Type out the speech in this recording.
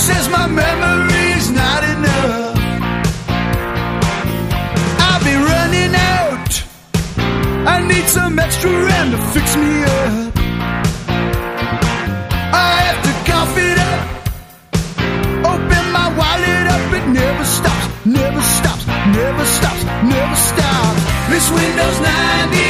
says my memory's not enough. I'll be running out. I need some extra rent to fix me up. I have to cough it up. Open my wallet up. It never stops, never stops, never stops, never stops. This Windows 90